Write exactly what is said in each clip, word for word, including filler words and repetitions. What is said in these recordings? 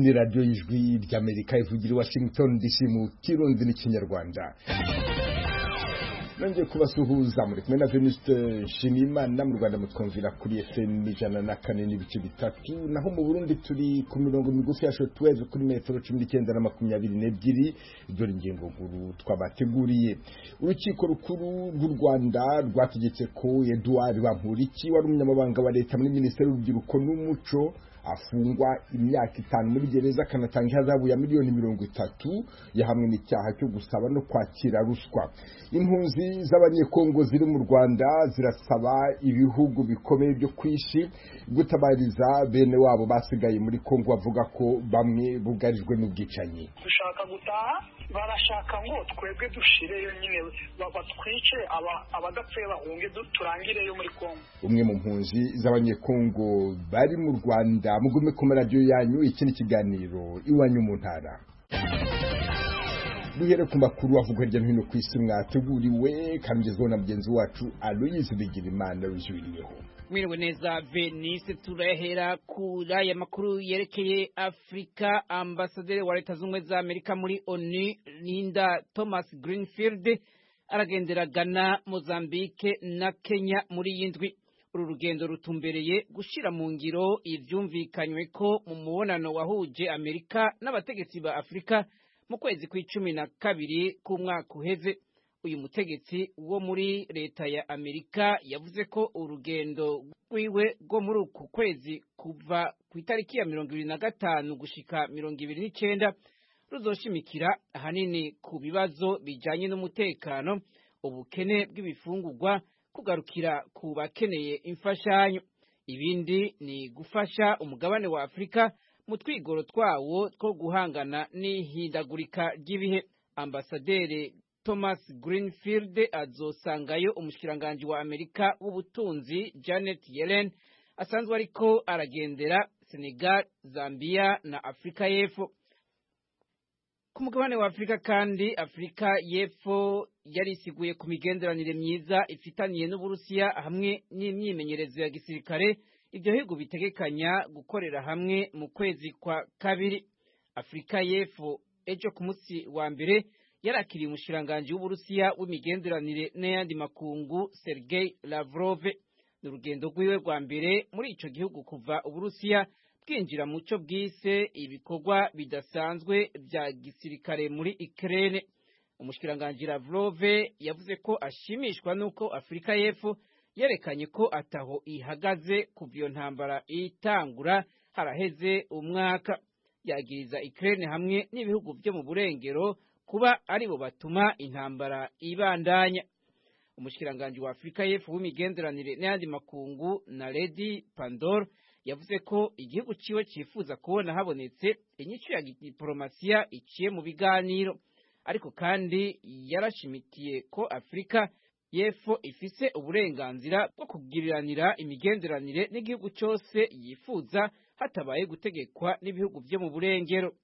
ni radiyo y'ijwi ry'Amerika ivugira i Washington D C mu kirundi n'ikinyarwanda. Nongeye kubasuhuza muri kumwe na Venuste Nshimiyimana mu Rwanda mutwumvira kuri F M ijana na kane n'ibice bitatu, naho mu Burundi turi ku mirongo migufi ya shortwave kuri metero cumi n'icyenda na makumyabiri n'ebyiri. Ibyo ingingo nkuru twabateguriye. Urukiko rukuru rw'u Rwanda rwategetse ko Edouard Bamporiki wari umunyamabanga wa leta muri Minisiteri y'Urubyiruko n'Umuco afungwa imyaka itanu muri gereza akanatanga ihazabu ya miliyoni mirongo itatu yahamwe n'icyaha cyo gusaba no kwakira ruswa. Impunzi z'abanyekongo ziri mu Rwanda zirasaba ibihugu bikomeye byo kwishi gutabariza bene wabo basigaye muri Kongo, bavuga ko bamwe bugarijwe n'ubwicanyi. Dushaka gutaha, barashaka ngo twebwe dushireyo nyine batwice, abadapfuye bahunge turangireyo muri Kongo. Umwe mu mpunzi z'abanyekongo bari mu Rwanda, mugume ku radio yanyu. Iki ni kiganiro Iwanyu mu Ntara. Duhere ku makuru avuga hirya no hino ku isi mwateguriwe kamugezweho na mugenzi wacu Aloyize Bigirimana wijuriyeho. Mwiriwe neza Venice, turahera kuri aya makuru yerekeye Afrika. Ambasaderi wa Leta Zunze za Amerika muri ONU Linda Thomas Greenfield aragendera Ghana, Mozambique na Kenya muri yindwi. Uru rugendo rutumbereye gushira mu ngiro ivyumvikanywe ko mu mubonano wahuje Amerika n'abategetsi ba Afrika mu kwezi kw'icumi na kabiri k'umwaka uheze. Uyu mutegetsi wo muri leta ya Amerika yavuze ko urugendo rwiwe rwo muri uku kwezi kuva ku itariki ya mirongo ibiri na gatanu gushika mirongo ibiri n'icenda ruzoshimikira ahanini ku bibazo bijanye n'umutekano, ubukene bw'ibifungurwa, kugarukira ku bakeneye imfashanyo. Ibindi ni gufasha umugabane wa Afrika mu twigoro twawo two guhangana n'ihindagurika ry'ibihe. Ambasaderi Thomas Greenfield azosangayo umushikiranganji wa Amerika w'ubutunzi Janet Yellen asanzwe ariko aragendera Senegal, Zambia na Afrika y'Epfo. Ku mugabane wa Afrika kandi, Afrika y'Epfo yarisiguye ku migenderanire myiza ifitaniye n'Uburusiya hamwe n'imyimenyerezo ya gisirikare ibyo bihugu bitegekanya gukorera hamwe mu kwezi kwa kabiri. Afrika y'Epfo ejo ku munsi wa mbere yarakiriye umushikiranganji w'Uburusiya w'imigenderanire n'ayandi makungu Sergei Lavrov. N'urugendo rwiwe rwa mbere muri ico gihugu kuva Uburusiya bwinjira mu cyo bwise ibikorwa bidasanzwe vya gisirikare muri Ukraine. Umushikiranganji Lavrov yavuze ko ashimishwa nuko Afrika y'Epfo yerekanye ko ataho ihagaze kuva iyo ntambara itangura haraheze umwaka. Yagiriza Ukraine hamwe n'ibihugu byo mu burengero kuba aribo batuma intambara ibandanya. Umushikiranganji wa Afrika y'Epfo w'imigenderanire n'ayandi makungu Naledi Pandor yavuze ko igihugu ciwe cifuza kubona habonetse inyico ya diplomasiya iciye mu biganiro, ariko kandi yarashimikiye ko Afrika y'Epfo ifise uburenganzira bwo kugiriranira imigenderanire n'igihugu cyose yifuza hatabaye gutegekwa n'ibihugu byo mu burengero.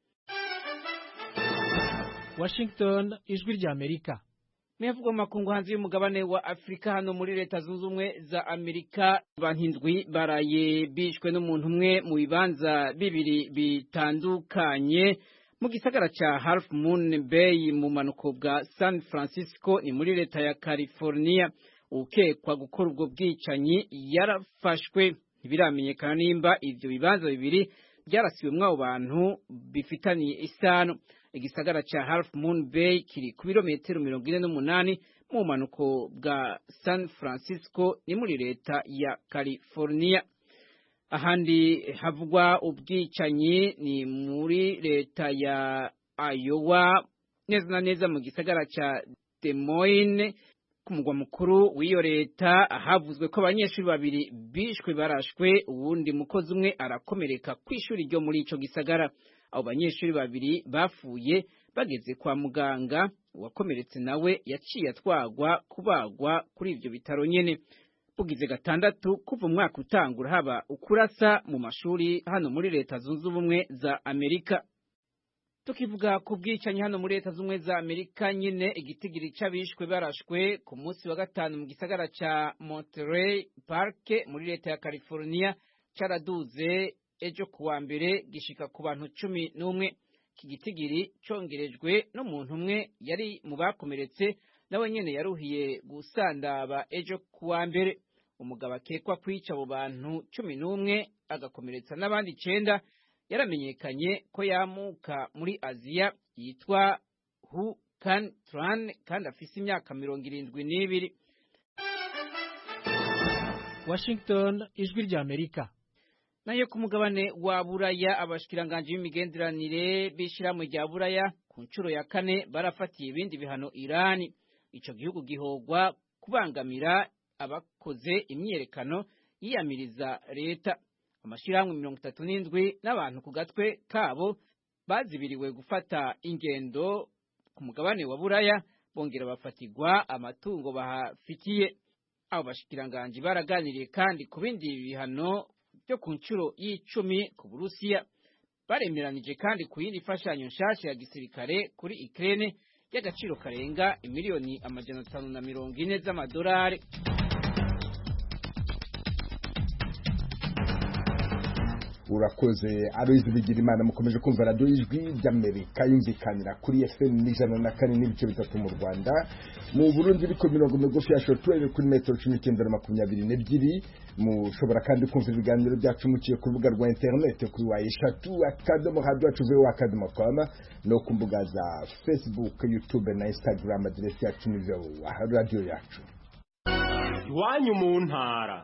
Washington, ijwi rya Amerika. Mevuga makungu hanze y'umugabane wa Afrika, hano muri Leta Zunze Ubumwe za Amerika bahindwi baraye bishwe n'umuntu umwe mu bibanza bibiri bitandukanye mu gisagara ca Half Moon Bay mu manuko bwa San Francisco ni muri leta ya California. Ukekwa gukora ubwo bwicanyi yarafashwe. Ntibiramenyekana nimba ivyo bibanza bibiri byarasiwemwo abo bantu bifitaniye isano. Igisagara cha Half Moon Bay kiri ku birometero mirongo ine n'umunani mu manuko bwa San Francisco ni muri leta ya California. Ahandi havugwa ubwicanyi ni muri leta ya Iowa, neza na neza mu gisagara cha Des Moines ku mugwa mukuru w'iyo leta. Havuzwe ko abanyeshuri babiri bishwe barashwe, uwundi mukozi umwe arakomereka kw'ishuri ryo muri ico gisagara. Abo banyeshuri babiri bafuye bageze kwa muganga, uwakomeretse nawe yaciye atwagwa kubagwa kuri ivyo bitaro nyene. Bugize gatandatu kuva umwaka utangura haba ukurasa mu mashuri hano muri Leta Zunze Ubumwe za Amerika. Tukivuga ku bwicanyi hano muri Leta Zunze Ubumwe za Amerika nyine, igitigiri c'abishwe barashwe ku munsi wa gatanu mu gisagara ca Monterey Park muri leta ya California caraduze ejo kuwa mbere gishika ku bantu cumi n'umwe. Iki gitigiri congerejwe n'umuntu umwe yari mu bakomeretse nawe nyene yaruhiye gusandaba ejo kuwa mbere. Umugabo akekwa kwica abo bantu cumi n'umwe agakomeretsa n'abandi icenda yaramenyekanye ko yamuka muri Aziya yitwa Hu Can Tran kandi afise imyaka mirongo irindwi n'ibiri. Washington, ijwi rya Amerika. Nayo ku mugabane wa Buraya abashikiranganje b'imigenderanire bishirahamwe rya Buraya ku ncuro ya kane barafatiye ibindi bihano Irani. Ico gihugu gihogwa kubangamira abakoze imyerekano yiyamiriza leta. Amashirahamwe mirongo itatu n'indwi n'abantu ku gatwe kabo bazibiriwe gufata ingendo ku mugabane wa Buraya bongera bafatigwa amatungo bahafitiye. Abo bashikiranganje baraganiriye kandi ku bindi bihano byo ku ncuro y'icumi ku Burusiya. Baremeranije kandi ku yindi fashanyo nshasha ya gisirikare kuri Ukraine y'agaciro karenga imiliyoni amajana atanu na mirongo ine z'amadolari. Urakoze Aloise Bigirimana. Mukomeje kumva radio y'ijwi ry'Amerika yumvikanira kuri F M ijana na kane n'ibice bitatu mu Rwanda, mu Burundi biko mirongo migufi ya shortwave kuri metero cumi n'icyenda na makumyabiri n'ebyiri. Mushobora kandi kumva ibiganiro byacu muciye ku rubuga rwa internet kuri wa eshatu akadomo radio yacu voa akadomo com no ku mbuga za Facebook, YouTube na Instagram. Aderesi yacu ni voa radio yacu. Iwanyu mu ntara.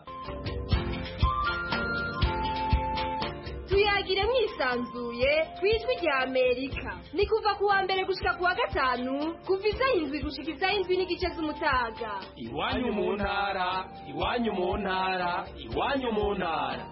Tuyagire mwisanzuye kwijwi rya Amerika. Ni kuva kuwa mbere gushika kuwa gatanu kuva isaha indwi gushika isaha indwi n'igice z'umutaga. Iwanyu mu ntara, iwanyu mu ntara, iwanyu mu ntara.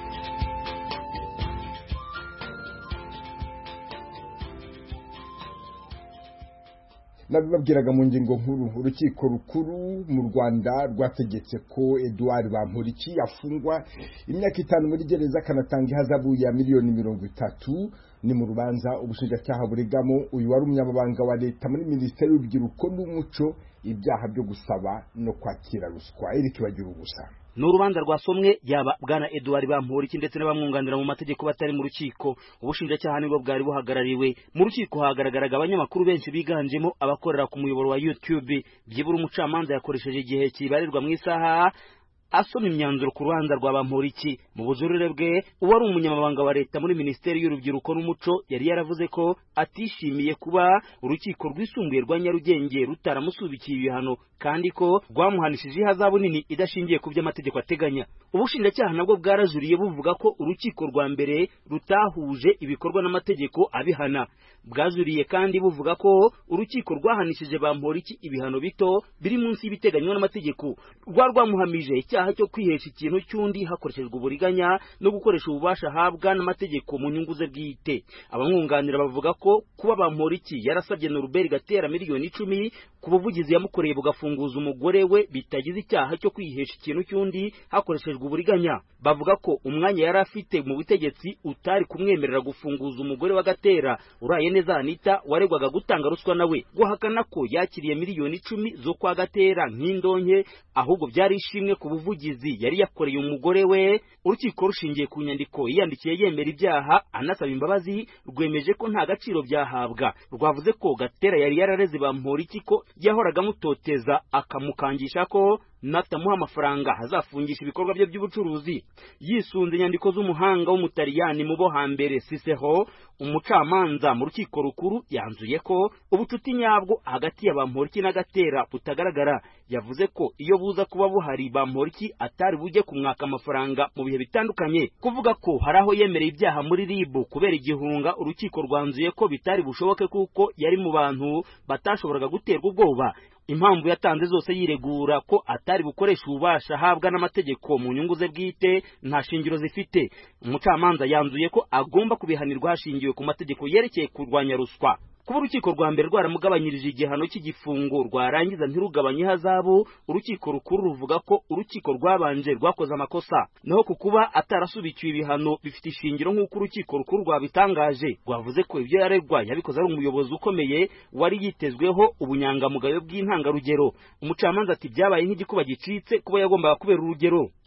Nabibabwiraga mu ngingo nkuru, urukiko rukuru mu Rwanda rwategetse ko Edouard Bamporiki yafungwa imyaka itanu muri gereza kanatanga ihazabu ya miliyoni mirongo itatu. Ni mu rubanza ubushinjacyaha buregamo uyu wari umunyamabanga wa leta muri Minisiteri y'Urubyiruko n'Umuco ibyaha byo gusaba no kwakira ruswa. Eric Bagira ubusa. N'urubanza rwasomwe yaba bwana Edouard Bamporiki ndetse n'abamwunganira mu mategeko batari mu rukiko. Ubushinjacyaha nibwo bwari buhagarariwe. Mu rukiko hagaragaraga abanyamakuru benshi biganjemo abakorera ku muyoboro wa YouTube. Byibura umucamanza yakoresheje igihe kibarirwa mu isaha asoma imyanzuro ku rubanza rwa Bamporiki. Mu bujurire bwe uwari umunyamabanga wa leta muri Minisiteri y'Urubyiruko n'Umuco yari yaravuze ko atishimiye kuba urukiko rwisumbuye rwa Nyarugenge rutaramusubikiye ibihano kandi ko rwamuhanishije ihazabu nini idashingiye ku by'amategeko ateganya. Ubushinjacyaha nabwo bwarajuriye buvuga ko urukiko rwa mbere rutahuje ibikorwa n'amategeko abihana. Bwazuriye kandi buvuga ko urukiko rwahanishije Bamporiki ibihano bito biri munsi y'ibiteganywa n'amategeko. Rwa rwamuhamije icyaha cyo kwihesha ikintu cy'undi hakoreshejwe uburiganya no gukoresha ububasha ahabwa n'amategeko mu nyungu ze bwite. Abamwunganira bavuga ko kuba Bamporiki yarasabye Norbert Gatera miliyoni icumi ku buvugizi yamukoreye bugafunguza umugore we bitagize icyaha cyo kwihesha ikintu cy'undi hakoreshejwe uburiganya. Bavuga ko umwanya yari afite mu butegetsi utari kumwemerera gufunguza umugore wa Gatera uraye neza Anita waregwaga gutanga ruswa nawe. Guhakana ko yakiriye miliyoni icumi zo kwa Gatera nk'indonke ahubwo byari ishimwe ku buvugizi yari yakoreye umugore we. Urukiko rushingiye ku nyandiko yiyandikiye yemera ibyaha anasaba imbabazi rwemeje ko nta gaciro byahabwa. Rwavuze ko Gatera yari yarareze Bamporiki ko yahoraga mutoteza akamukangisha ko natamuha amafaranga hazafungisha ibikorwa bye by'ubucuruzi. Yisunze inyandiko z'umuhanga w'umutaliyani mu bo hambere Cicero, umucamanza mu rukiko rukuru yanzuye ko ubucuti nyabwo hagati ya Bamporiki na Gatera butagaragara. Yavuze ko iyo buza kuba buhari Bamporiki atari bujye kumwaka amafaranga mu bihe bitandukanye. Kuvuga ko hari aho yemereye ibyaha muri R I B kubera igihunga, urukiko rwanzuye ko bitari bushoboke kuko yari mu bantu batashoboraga guterwa ubwoba. Impamvu yatanze zose yiregura ko atari bukoresha ububasha ahabwa n'amategeko mu nyungu ze bwite nta shingiro zifite. Umucamanza yanzuye ko agomba kubihanirwa hashingiwe ku mategeko yerekeye kurwanya ruswa. Kuba urukiko rwa mbere rwaramugabanyirije igihano cy'igifungo rwarangiza ntirugabanye ihazabu, urukiko rukuru ruvuga ko urukiko rwabanje rwakoze amakosa. Naho ku kuba atarasubikiwe ibihano bifite ishingiro nk'uko urukiko rukuru rwabitangaje. Rwavuze ko ibyo yaregwa yabikoze ari umuyobozi ukomeye wari yitezweho ubunyangamugayo bw'intangarugero. Umucamanza ati byabaye nk'igikuba gicitse kuba yagombaga kubera urugero.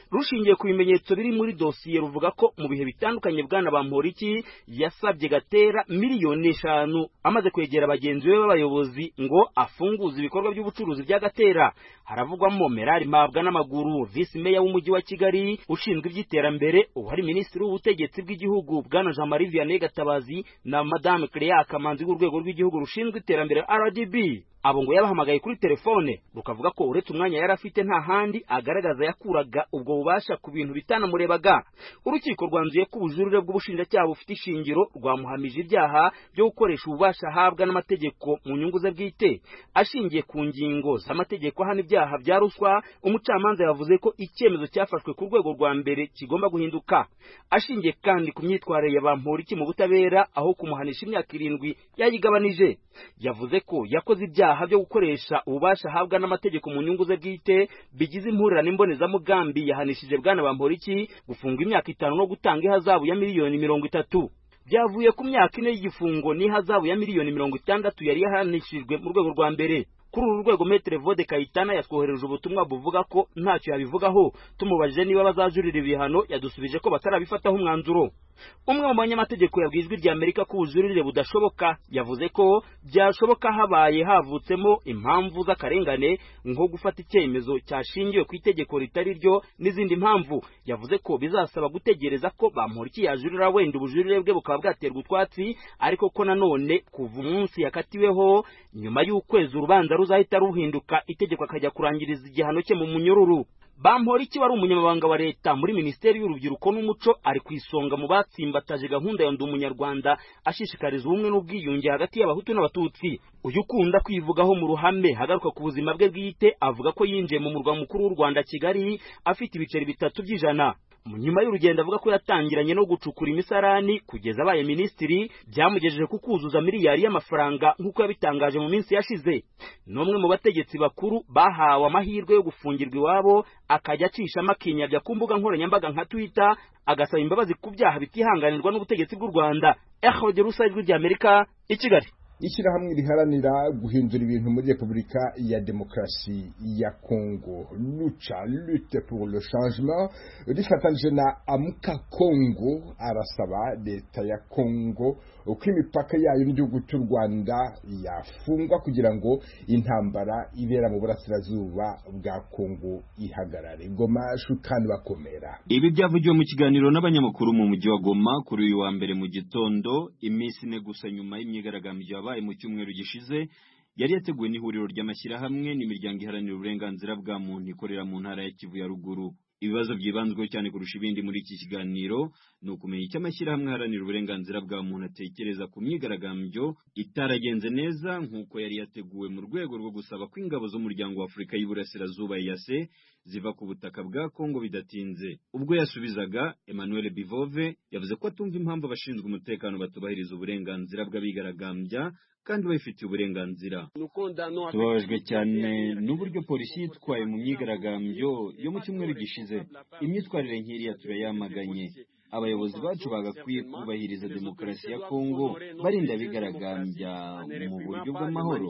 rushingiye ku bimenyetso biri muri dosiye ruvuga ko mu bihe bitandukanye bwana Bamporiki yasabye Gatera miliyoni eshanu amaze kwegera bagenzi be b'abayobozi ngo afunguze ibikorwa by'ubucuruzi bya Gatera. Haravugwamo Merari Mabwa n'amaguru, Vice Mayor w'umujyi wa Kigali ushinzwe iby'iterambere, uwari Minisitiri w'ubutegetsi bw'igihugu bwana Jean Marie Vianney Gatabazi na Madame Clea Kamanzi w'urwego rw'igihugu rushinzwe iterambere R D B. Abo ngo yabahamagaye kuri telefone rukavuga ko uretse umwanya yari afite nta handi agaragaza yakuraga ubwo bubasha ku bintu bitanamurebaga. Urukiko rwanzuye ko ubujurire bw'ubushinjacyaha bufite ishingiro rwamuhamije ibyaha byo gukoresha ububasha ahabwa n'amategeko mu nyungu ze bwite. Ashingiye ku ngingo z'amategeko hano ibyaha bya ruswa, umucamanza yavuze ko icyemezo cyafashwe ku rwego rwa mbere kigomba guhinduka. Ashingiye kandi ku myitwarire ya Bamporiki mu butabera aho kumuhanisha imyaka irindwi yayigabanije. Yavuze ko yakoze ibyaha byo gukoresha ububasha ahabwa n'amategeko mu nyungu ze bwite bigize impurirane imbonezamugambi yahanishije bwana Bamporiki gufunga imyaka itanu no gutanga ihazabu ya miliyoni mirongo itatu. Byavuye ku myaka ine y'igifungo n'ihazabu ya miliyoni mirongo itandatu yari yahanishijwe mu rwego rwa mbere. Kuri uru rwego Maître Vode Kayitana yatwohereje ubutumwa buvuga ko ntacyo yabivugaho. Tumubajije niba bazajurira ibihano yadusubije ko batarabifataho umwanzuro. Umwe mu banyamategeko yabwijwe rya Amerika ko ubujurire budashoboka, yavuze ko byashoboka habaye havutsemo impamvu z'akarengane nko gufata icyemezo cyashingiwe ku itegeko ritari ryo n'izindi mpamvu. Yavuze ko bizasaba gutegereza ko Bamporiki yajurira wenda ubujurire bwe bukaba bwaterwa utwatsi, ariko ko nanone kuva umunsi yakatiweho nyuma y'ukwezi urubanza ruzahita ruhinduka itegeko akajya kurangiriza igihano cye mu munyururu. Bamporiki wari umunyamabanga wa leta muri Minisiteri y'Urubyiruko n'Umuco ari kwisonga mu batsimbataje gahunda ya Ndi Umunyarwanda ashishikariza ubumwe n'ubwiyunge hagati y'Abahutu n'Abatutsi. Uyu ukunda kwivugaho mu ruhame hagaruka ku buzima bwe bwite avuga ko yinjiye mu murwa mukuru w'u Rwanda Kigali afite ibiceri bitatu by'ijana. Nyuma y'urugendo avuga ko yatangiranye no gucukura imisarani kugeza abaye minisitiri byamugejeje ku kuzuza miliyari y'amafaranga nk'uko yabitangaje mu minsi yashize. N'umwe mu bategetsi bakuru bahawe amahirwe yo gufungirwa iwabo akajya acishamo akinyabya ku mbuga nkoranyambaga nka Twitter agasaba imbabazi ku byaha bitihanganirwa n'ubutegetsi bw'u Rwanda. Echo Jerusalem ry'Amerika i Kigali. Ishyirahamwe riharanira guhindura ibintu muri Repubulika ya Demokarasi ya Kongo Lucha Lutte pour le Changement rifatanyije na Amuka Kongo arasaba leta ya Kongo uko imipaka yayo n'igihugu cy'u Rwanda yafungwa kugira ngo intambara ibera mu burasirazuba bwa Kongo ihagarare. Goma Shukani bakomera. Ibi byavugiwe mu kiganiro n'abanyamakuru mu mujyi wa Goma kuri uyu wa mbere mu gitondo, iminsi ine gusa nyuma y'imyigaragambyo yabaye mu cyumweru gishize yari yateguwe n'ihuriro ry'amashyirahamwe n'imiryango iharanira uburenganzira bwa muntu ikorera mu ntara ya Kivu ya ruguru. Ibibazo byibanzweho cyane kurusha ibindi muri iki kiganiro ni ukumenya icyo amashyirahamwe aharanira uburenganzira bwa muntu atekereza ku myigaragambyo itaragenze neza nk'uko yari yateguwe mu rwego rwo gusaba ko ingabo z'umuryango wa Afurika y'Iburasirazuba E A C ziva ku butaka bwa Kongo bidatinze. Ubwo yasubizaga, Emmanuel Bivove yavuze ko atumva impamvu abashinzwe umutekano batubahiriza uburenganzira bw'abigaragambya kandi babifitiye uburenganzira. Tubabajwe cyane n'uburyo polisi yitwaye mu myigaragambyo yo mu cyumweru gishize. Imyitwarire nk'iriya turayamaganye. Abayobozi bacu bagakwiye kubahiriza demokarasi ya Kongo barinda abigaragambya mu buryo bw'amahoro.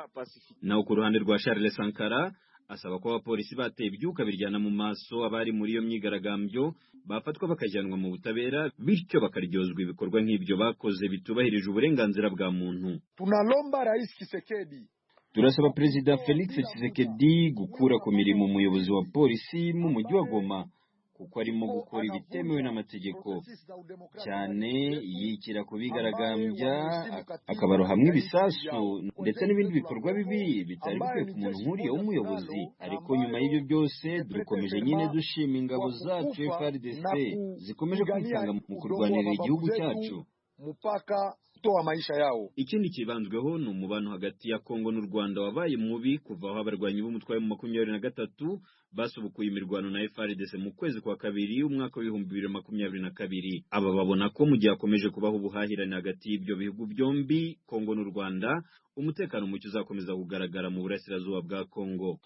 Naho ku ruhande rwa Charles Sankara asaba ko abapolisi bateye ibyuka biryana mu maso abari muri iyo myigaragambyo bafatwa bakajyanwa mu butabera bityo bakaryozwa ibikorwa nk'ibyo bakoze bitubahirije uburenganzira bwa muntu. Tunalomba Rais Tshisekedi Turasaba Perezida Felix Tshisekedi gukura ku mirimo umuyobozi wa polisi mu mujyi wa Goma kuko arimo gukora ibitemewe n'amategeko cyane yikira kubigaragambya akabarohamwe ibisasu ndetse n'ibindi bikorwa bibi bitari bikwiye ku muntu nk'uriya w'umuyobozi. Ariko nyuma y'ibyo byose dukomeje nyine dushima ingabo zacu F A R D C zikomeje kwitanga mu kurwanirira igihugu cyacu mupaka toa maisha yao. Ikindi kibanzweho ni umubano hagati ya Kongo n'u Rwanda wabaye mubi kuva aho abarwanyi b'umutwe wa makumyabiri na gatatu basubukuye imirwano na F A R D C mu kwezi kwa kabiri umwaka w'ibihumbi bibiri makumyabiri na kabiri. Aba babona ko mu gihe akomeje kubaho ubuhahirane hagati y'ibyo bihugu byombi Kongo n'u Rwanda umutekano muke uzakomeza kugaragara mu burasirazuba bwa Kongo.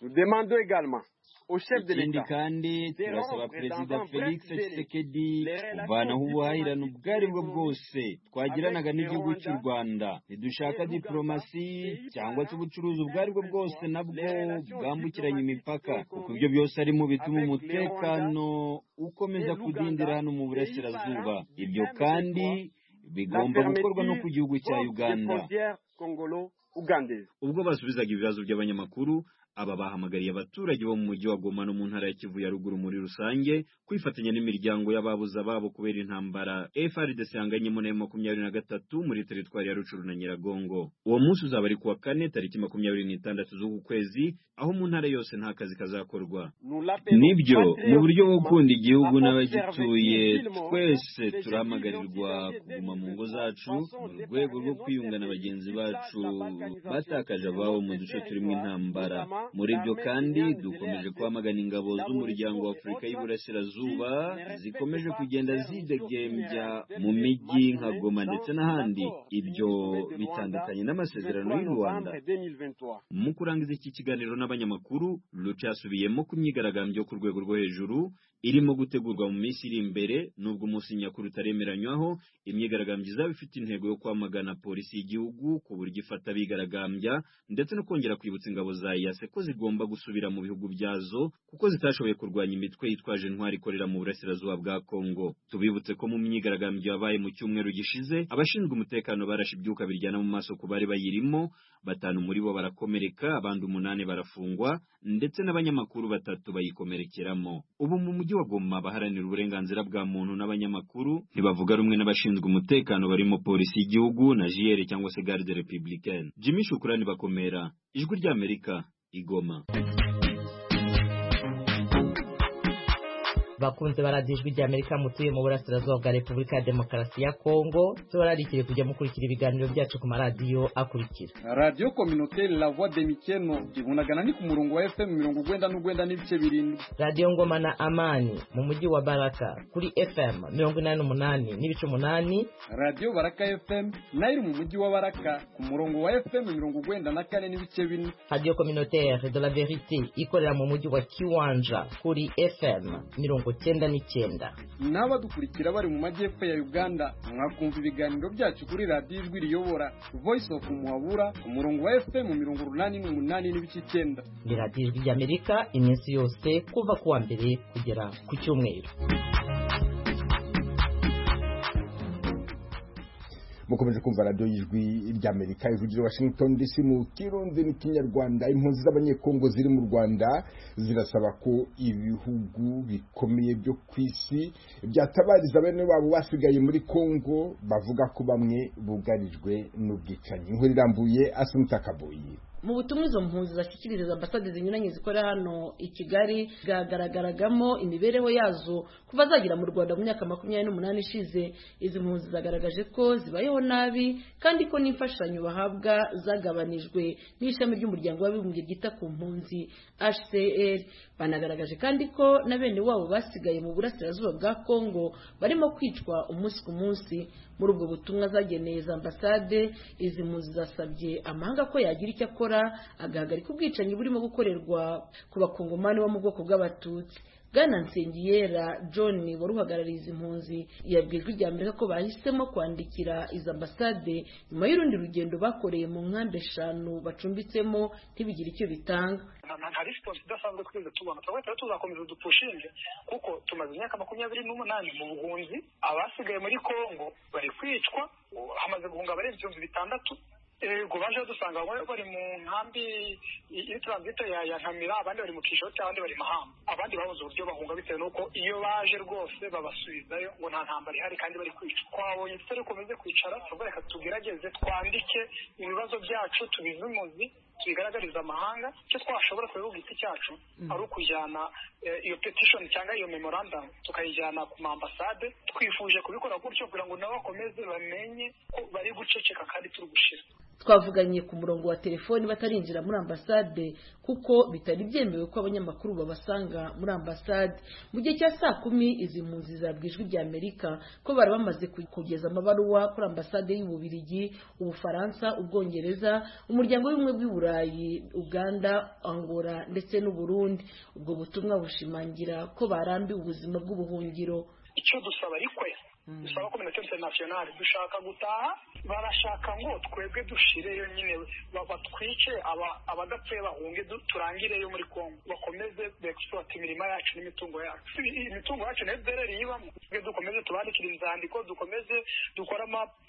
Ikindi kandi turasaba Perezida Felix Tshisekedi kuvanaho ubuhahirane ubwo ari bwo bwose twagiranaga n'igihugu cy'u Rwanda. Ntidushaka diplomasi cyangwa se ubucuruzi ubwo ari bwo bwose nabwo bwambukiranya imipaka, kuko ibyo byose ari mu bituma umutekano ukomeza kudindira hano mu burasirazuba. Ibyo kandi bigomba gukorwa no ku gihugu cya Uganda. Ubwo basubizaga ibibazo by'abanyamakuru, aba bahamagariye abaturage bo mu mujyi wa Goma no mu ntara ya Kivu ya ruguru muri rusange kwifatanya n'imiryango y'ababuze ababo kubera intambara F A R D C yanganyemo na makumyabiri na gatatu muri teritwari ya Rucuru na Nyiragongo. Uwo munsi uzaba ari kuwa kane tariki makumyabiri n'itandatu z'uku kwezi, aho mu ntara yose nta kazi kazakorwa. Nibyo mu buryo bwo gukunda igihugu n'abagituye, twese turahamagarirwa kuguma mu ngo zacu mu rwego rwo kwiyunga na bagenzi bacu batakaje ababo mu duce turimo intambara. Muri byo kandi dukomeje kwamagana ingabo z'umuryango wa Afurika y'Iburasirazuba zikomeje kugenda zidegembya mu mijyi nka Goma ndetse n'ahandi. Ibyo bitandukanye n'amasezerano y'u Rwanda. Mu kurangiza iki kiganiro n'abanyamakuru, Lucha yasubiyemo ku myigaragambyo ku rwego rwo hejuru irimo gutegurwa mu minsi iri imbere, nubwo umunsi nyakuri utaremeranywaho. Imyigaragambyo izaba ifite intego yo kwamagana polisi y'igihugu ku buryo ifata abigaragambya ndetse no kongera kwibutsa ingabo za E A C ko zigomba gusubira mu bihugu byazo kuko zitashoboye kurwanya imitwe yitwaje intwari ikorera mu burasirazuba bwa Kongo. Tubibutse ko mu myigaragambyo yabaye mu cyumweru gishize, abashinzwe umutekano barashe ibyuka biryana mu maso ku bari bayirimo, batanu muri bo barakomereka, abandi umunani barafungwa ndetse n'abanyamakuru batatu bayikomerekeramo. Ubu mu mujyi wa Goma abaharanira uburenganzira bwa muntu n'abanyamakuru ntibavuga rumwe n'abashinzwe umutekano barimo polisi y'igihugu na J R cyangwa se Garde Républicaine. Jimmy Shukrani Bakomera, Ijwi ry'Amerika, Igoma. Bakunze baradijwi ry'Amerika mutuye mu burasirazuba bwa Repubulika ya Demokarasi ya Kongo, tubararikire kujya mukurikira ibiganiro byacu ku maradiyo akurikira: Radio Communautaire La Voix de Mikeno ibunagana ni ku murongo wa F M mirongo ugwenda n'ugwenda n'ibice birindwi. Radio Ngoma na Amani mu mujyi wa Baraka kuri F M mirongo inani n'umunani n'ibice umunani. Radio Baraka F M nayo mu mujyi wa Baraka ku murongo wa F M mirongo ugwenda na kane n'ibice bine. Radio Communautaire de la Vérité ikorera mu mujyi wa Kiwanja kuri F M mirongo cyenda n'icyenda. N'abadukurikira bari mu majyepfo ya Uganda mwakumva ibiganiro byacu kuri Radio Ijwi Riyobora Voice of Muhabura ku murongo wa F M mirongo urunani n'umunani n'ibice icyenda. Ni Radio Ijwi ry'Amerika iminsi yose kuva kuwa mbere kugera ku cyumweru. mukomeje kumva radio y'Ijwi ry'Amerika ivugira Washington D C mu Kirundi n'ikinyarwanda. Impunzi z'abanyekongo ziri mu Rwanda zirasaba ko ibihugu bikomeye byo kwisi byatabariza bene wabo basigaye muri Kongo, bavuga ko bamwe bugarijwe n'ubwicanyi. Inkuru irambuye Asumta Kaboyi. Mu butumwa izo mpunzi zashyikiriza ambasade zinyuranye zikora hano i Kigali bwagaragaragamo imibereho yazo kuva zagira mu Rwanda mu myaka makumyabiri n'umunani ishize. Izi mpunzi zagaragaje ko zibayeho nabi kandi ko n'imfashanyo bahabwa zagabanijwe n'ishami ry'umuryango w'abibumbye ryita ku mpunzi H C R. Banagaragaje kandi ko na bene wabo basigaye mu burasirazuba bwa Kongo barimo kwicwa umunsi ku munsi. Muri ubwo butumwa zageneye za ambasade, izi mpunzi zasabye amahanga ko yagira icyo akora agahagarika ubwicanyi burimo gukorerwa ku bakongomani bo mu bwoko bw'abatutsi. Bwana Nsengiyera John wari uhagarariye izi mpunzi yabwiye Ijwi ry'Amerika ko bahisemo kwandikira izi ambasade nyuma y'urundi rugendo bakoreye mu nkambi eshanu bacumbitsemo ntibigire icyo bitanga. nta response idasanzwe twese tubona, twese tuzakomeza dupushinge kuko tumaze imyaka makumyabiri n'umunani mu buhunzi. Abasigaye muri Kongo bari kwicwa, hamaze guhunga barenze ibihumbi bitandatu. Ego baje dusanga bari mu nkambi iri transit ya ya Nkamira, abandi bari mu Kishoti, abandi bari Mahamba, abandi babuze uburyo bahunga bitewe nuko iyo baje rwose babasubizayo ngo nta ntambara ihari kandi bari kwicwa. Twabonye tutari komeze kwicara tubareka tugerageze twandike ibibazo byacu tubizimuzi tubigaragariza amahanga. Icyo twashobora kubivuga iki cyacu ari ukujyana iyo petition cyangwa iyo memorandum tukayijyana ku ambasade. Twifuje kubikora gutyo kugira ngo nabo bakomeze bamenye ko bari guceceka kandi turi gushira. twavuganye ku murongo wa telefoni batarinjira muri ambasade kuko bitari byemewe ko abanyamakuru babasanga muri ambasade. Mu gihe cya saa kumi izi mpunzi zabwijwe rya Amerika ko bari bamaze kugeza amabaruwa kuri ambasade y'Ububiligi, Ubufaransa, Ubwongereza, umuryango w'ubumwe bw'i Burayi, Uganda, Angola ndetse n'u Burundi. Ubwo butumwa bushimangira ko barambiwe ubuzima bw'ubuhungiro. Icyo dusaba ariko dusaba communauté internationale dushaka gutaha, barashaka ngo twebwe dushireyo nyine batwice abadapfuye bahunge turangireyo muri Kongo, bakomeze exploit imirima yacu n'imitungo yacu. Imitungo yacu nayo dereri yibamo, twe dukomeze tubandikira inzandiko, dukomeze dukora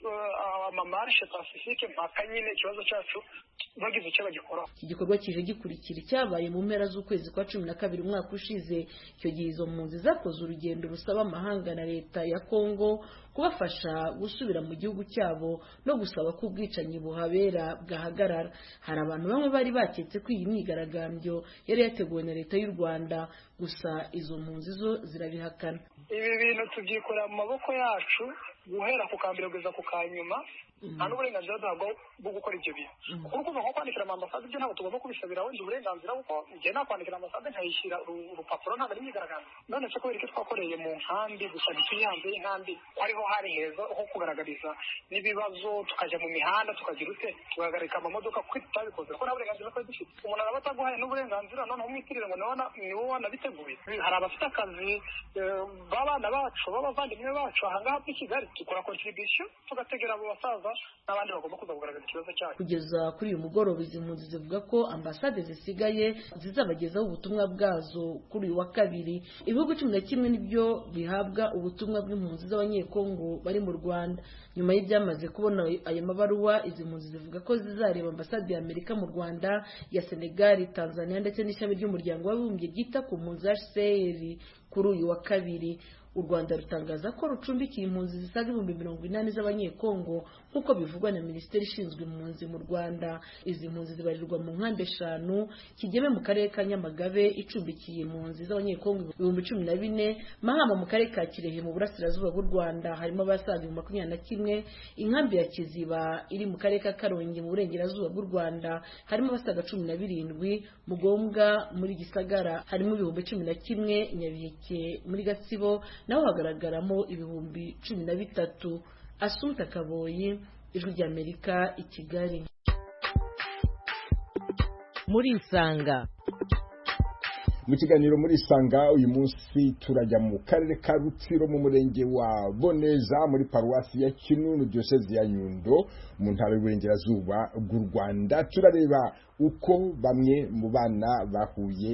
amamarshe pacifique mpaka nyine ikibazo cyacu bagize icyo bagikora. Iki gikorwa kije gikurikira cyabaye mu mpera z'ukwezi kwa cumi na kabiri umwaka ushize. Icyo gihe izo mpunzi zakoze urugendo rusaba amahanga na leta ya Kongo kubafasha gusubira mu gihugu cyabo no gusaba ko ubwicanyi buhabera bwahagarara. Hari abantu bamwe bari baketse ko iyi myigaragambyo yari yateguwe na leta y'u Rwanda, gusa izo mpunzi zo zirabihakana. Ibi bintu tubyikorera mu maboko yacu guhera ku kambere kugeza ku kanyuma, nta n'uburenganzira duhabwa bwo gukora ibyo bintu. Kuko kuva nko kwandikira ambasade ibyo ntabwo tugomba kubisabira wenda uburenganzira, kuko igihe nakwandikira ambasade nkayishyira urupapuro ntabwo ari imyigaragambyo. None se kubera ko twakoreye mu nkambi gusa ntituri hanze y'inkambi, ariho hari heza ho kugaragariza n'ibibazo, tukajya mu mihanda tukagira ute tugahagarika amamodoka kuko tutabikoze, kuko nta burenganzira twari dufite. Umuntu araba ataguhaye n'uburenganzira noneho umwitirire ngo ni wowe wanabiteguye. Hari abafite akazi b'abana bacu b'abavandimwe bacu ahangaha muri Kigali, dukora contribution tugategera abo basaza n'abandi bagomba kuza kugaragaza ikibazo cyacu. Kugeza kuri uyu mugoroba izi mpunzi zivuga ko ambasade zisigaye zizabagezaho ubutumwa bwazo kuri uyu wa kabiri. Ibihugu cumi na kimwe nibyo bihabwa ubutumwa bw'impunzi z'abanyekongo bari mu Rwanda. Nyuma y'ibyamaze kubona aya mabaruwa, izi mpunzi zivuga ko zizareba ambasade ya Amerika mu Rwanda, ya Senegal, Tanzania ndetse n'ishami ry'umuryango w'abibumbye ryita ku mpunzi H C R kuri uyu wa kabiri. U Rwanda rutangaza ko rucumbikiye impunzi zisaga ibihumbi mirongo inani z'abanyekongo nk'uko bivugwa na Minisiteri ishinzwe impunzi mu Rwanda. Izi mpunzi zibarirwa mu nkambi eshanu: Kigeme mu karere ka Nyamagabe icumbikiye impunzi z'abanyekongo ibihumbi cumi na bine, Mahama mu karere ka Kirehe mu burasirazuba bw'u Rwanda harimo abasaga ibihumbi makumyabiri na kimwe, inkambi ya Kiziba iri mu karere ka Karongi mu burengerazuba bw'u Rwanda harimo abasaga cumi na birindwi, Mugombwa muri Gisagara harimo ibihumbi cumi na kimwe, Nyabiheke muri Gatsibo naho hagaragaramo ibihumbi cumi na bitatu. Asumta Kaboyi, Ijwi ry'Amerika, i Kigali. Muri Isanga. Mu kiganiro muri Isanga uyu munsi turajya mu karere ka Rutsiro mu murenge wa Boneza muri paruwasi ya Kinunu diocese ya Nyundo mu ntara y'Uburengerazuba bw'u Rwanda. Turareba uko bamwe mu bana bahuye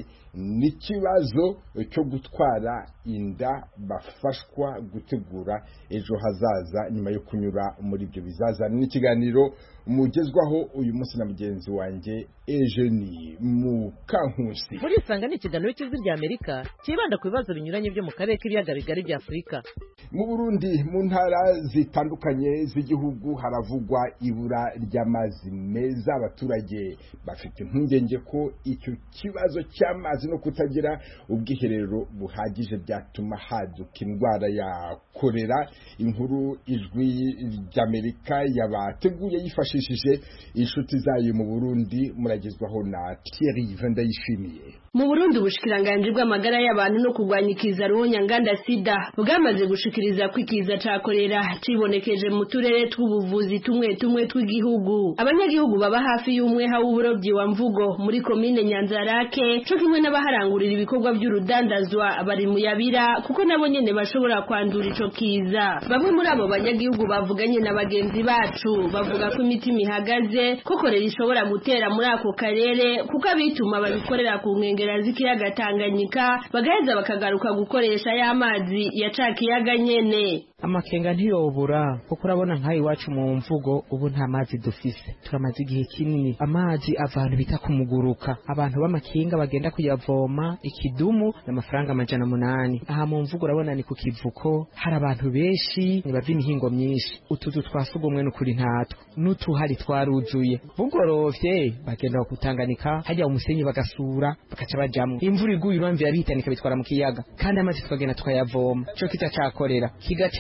n'ikibazo cyo gutwara inda bafashwa gutegura ejo hazaza nyuma yo kunyura muri ibyo bizazana. N'ikiganiro mugezwaho uyu munsi na mugenzi wanjye Eugenie Mukankusi. Muri Isanga ni ikiganiro cy'Ijwi ry'Amerika kibanda ku bibazo binyuranye byo mu karere k'ibiyaga bigari bya Afurika. Mu Burundi mu ntara zitandukanye z'igihugu haravugwa ibura ry'amazi meza. Abaturage bafite impungenge ko icyo kibazo cy'amazi no kutagira ubwiherero buhagije byatuma haduka indwara ya korera. Inkuru Ijwi ry'Amerika yabateguye yifashishije inshuti zayo mu Burundi, muragezwaho na Thierry Vendayishimiye. Mu Burundi ubushikiranganje bw'amagara y'abantu no kurwanya ikiza ruhonyanganda sida bwamaze gushikiriza ko ikiza ca korera cibonekeje mu turere tw'ubuvuzi tumwe tumwe tw'igihugu. Abanyagihugu baba hafi y'umweha w'uburovyi wa Mvugo muri komine Nyanzarake cyo kimwe n'abaharangurira ibikorwa by'urudandazwa bari mu Yabira kuko nabo nyene bashobora kwandura ico kiza. Bamwe muri abo banyagihugu bavuganye na bagenzi bacu bavuga ko imitima ihagaze ko korera ishobora gutera muri ako karere kuko abituma babikorera ku nkengera z'ikiyaga Tanganyika bagaheza bakagaruka gukoresha y'amazi ya ca kiyaga nyene. Amakenga ntiyobura kuko urabona nkayi wacu mu Mvugo ubu nta mazi dufise, turamaze igihe kinini amazi abantu bita kumuguruka. Abantu b'amakinga bagenda kuyavoma ikidumu n'amafaranga amajana munani. Aha mu Mvugo urabona ni ku kivuko hari abantu benshi bava imihingo myinshi, utuzu twasugumwe n'ukuri ntatwo n'utuhari twaruzuye. Bugorovye bagenda kutanganika hajya umusenyi bagasura bakaca bajamwe. Imvura iguye uramvi yabitanika bitwara mu kiyaga kandi amazi twagenda tukayavoma. Cyo kita cakorera kigatera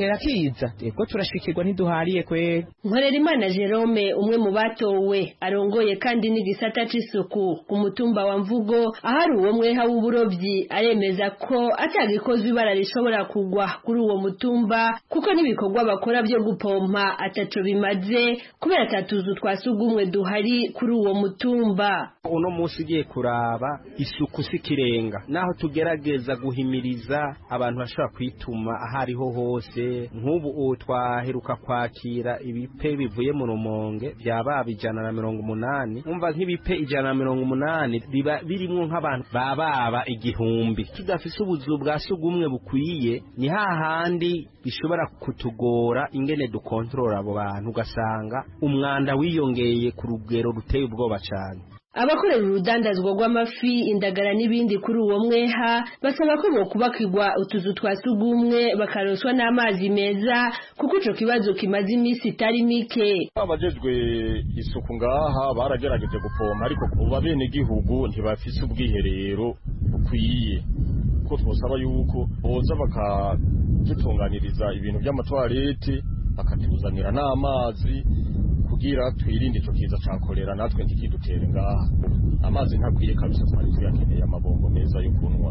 duterera kiza ego turashikirwa ntiduhariye kwe. Nkorerimana Jerome umwe mu batowe arongoye kandi n'igisata c'isuku ku mutumba wa Mvugo ahari uwo mweha w'uburovyi aremeza ko atagikozwe ibara rishobora kugwa kuri uwo mutumba kuko n'ibikorwa bakora byo gupompa ataco bimaze kubera atatuzu twasugumwe duhari kuri uwo mutumba. Uno munsi ugiye kuraba isuku sikirenga naho tugerageza guhimiriza abantu bashobora kwituma ahariho hose. Nk'ubu twaheruka kwakira ibipe bivuye mu Rumonge byaba ijana na mirongo umunani, umva nk'ibipe ijana na mirongo umunani biba birimwo nk'abantu bababa igihumbi. Tudafise ubuzu bwa sugumwe bukwiye ni hahandi bishobora kutugora ingene dukontorora abo bantu, ugasanga umwanda wiyongeye ku rugero ruteye ubwoba cyane. Abakorera urudandazwa rw'amafi indagara n'ibindi kuri uwo mweha basaba ko bokubakirwa utuzu twasugumwe bakaroswa n'amazi meza kuko ico kibazo kimaze imisi itari mike. Abajejwe isuku ngaha baragerageje gupompa ariko kuba bene igihugu ntibafise ubwiherero bukwiye, ko twosaba yuko boza bakadutunganiriza ibintu by'amatwarete bakatuzanira n'amazi kugira twirinde ico kiza ca kolera natwe ntikidutere ngaha. Amazi ntakwiye kabisa, twari tuyakeneye amabombo meza yo kunwa.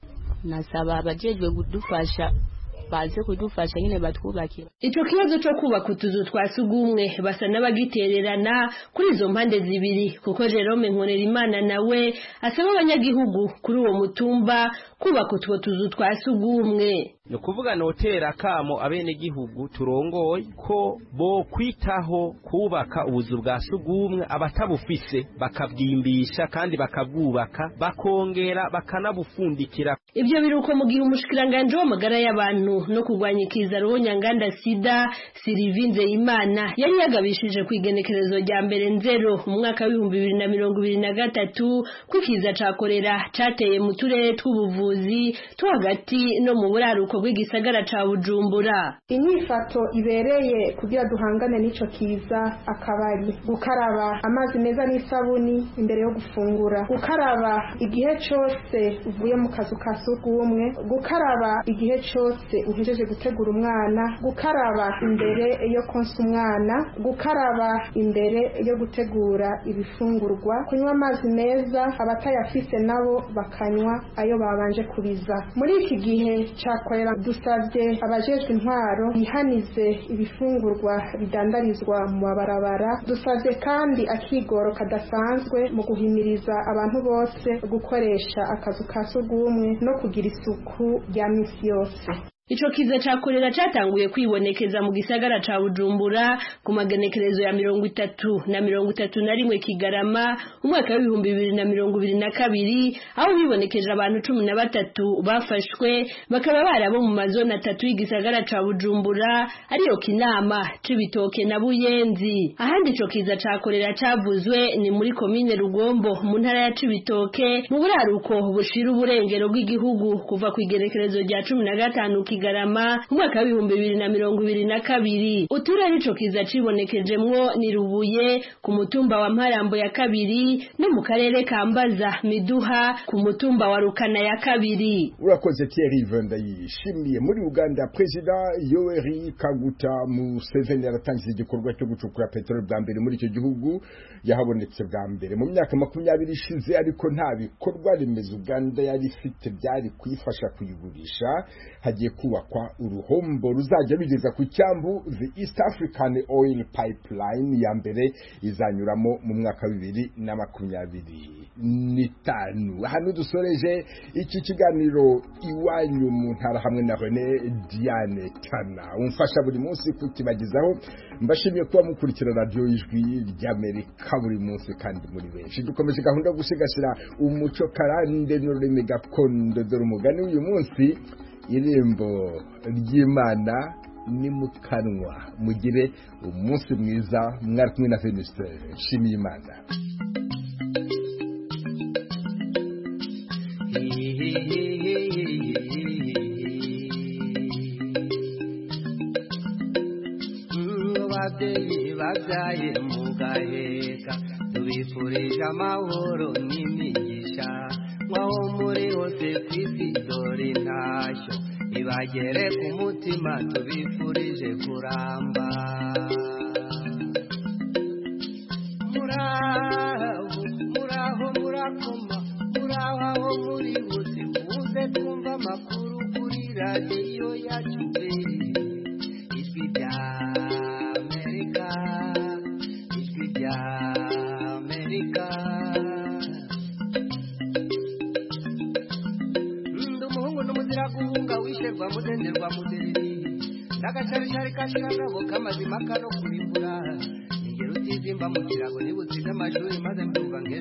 Nasaba abajejwe kudufasha baze kudufasha nyine batwubakira. Ico kibazo cyo kubaka utuzu twasugumwe basa n'abagitererana kuri izo mpande zibiri kuko Jerome Nkorerimana nawe asaba abanyagihugu kuri uwo mutumba kubaka utwo tuzu twasugumwe. No kuvuga notera kamo abene gihugu turongoye ko bo kwitaho kubaka ubuzu bwa sugumwe abatabufise bakabwimbisha kandi bakabwubaka bakongera bakanabufundikira. Ibyo biruko mu gihe umushikiranganje w'amagara y'abantu no kurwanya ikiza ruhonyanganda sida Sirivinze Imana yari yagabishije kwigenekerezo rya mbere nzero mu mwaka w'ibihumbi bibiri na mirongo ibiri na gatatu kwikiza ca kolera cateye mu turere tw'ubuvuzi two hagati no mu buraruko bw'igisagara ca Bujumbura. Inyifato ibereye kugira duhangane n'ico kiza akabari gukaraba amazi meza n'isabuni imbere yo gufungura, gukaraba igihe cyose uvuye mu kazu ka sugumwe, gukaraba igihe cyose uhejeje gutegura umwana, gukaraba imbere yo konsa umwana, gukaraba imbere yo gutegura ibifungurwa, kunywa amazi meza, abatayafise nabo bakanywa ayo babanje kubiza. Muri iki gihe cyakorera dusabye abajejwe intwaro yihanize ibifungurwa bidandarizwa mu mabarabara. Dusabye kandi akigoro kadasanzwe mu guhimiriza abantu bose gukoresha akazu ka sugumwe no kugira isuku ya misi yose. Ico kiza ca kolera catanguye kwibonekeza mu gisagara ca Bujumbura ku magenekerezo ya mirongo itatu na mirongo itatu na rimwe Kigarama umwaka w'ibihumbi bibiri na mirongo ibiri na kabiri aho bibonekeje abantu cumi na batatu bafashwe bakaba barabo mu mazona atatu y'igisagara ca Bujumbura ariyo Kinama, Cibitoke na Buyenzi. Ahandi ico kiza ca kolera cavuzwe ni muri komine Rugombo mu ntara ya Cibitoke mu buraruko bushira uburengero bw'igihugu kuva ku igenekerezo rya cumi na gatanu Kigarama umwaka w'ibihumbi bibiri na mirongo ibiri na kabiri. Uturere ico kiza cibonekejemwo ni Rubuye ku mutumba wa Mparambo ya kabiri no mu karere ka Mbaza Miduha ku mutumba wa Rukana ya kabiri. Urakoze Thierry Venda yishimiye. Muri Uganda President Yoweri Kaguta Museveni yaratangije igikorwa cyo gucukura petrol bwa mbere muri icyo gihugu, yahabonetse bwa mbere mu myaka makumyabiri ishize, ariko nta bikorwa remezo Uganda yari ifite byari kuyifasha kuyigurisha. Hagiye kubakwa uruhombo ruzajya bigeza ku cyambu the East African Oil Pipeline ya mbere izanyuramo mu mwaka wa bibiri na makumyabiri n'itanu. Hano dusoreje iki kiganiro iwanyu mu ntara hamwe na René Diane Tana umfasha buri munsi kukibagizaho. Mbashimiye kuba mukurikira radio Ijwi ry'Amerika buri munsi kandi muri benshi. Dukomeje gahunda yo gusigasira umuco karande n'ururimi gakondo. Dore umugani uyu munsi: irembo ry'Imana ni mu kanwa. Mugire umunsi mwiza, mwari kumwe na Venuste Nshimiyimana. Ababyeyi babyaye mugaheka tubifurije amahoro n'imigisha, mwaho muri hose kw'isi dore ntashyo bibagere ku mutima tubifurije kuramba muraho muraho murakoma muraho aho muri bose muze twumva amakuru kuri radiyo yacu ijwi rya Amerika ijwi rya Amerika ndi umuhungu n'umuzira guhunga wisherwa mudenderwa mudereri n'agacarishari kashiragabo k'amazima kano kurimbura ingero utizimba mu kirago niba utsize amashuri maze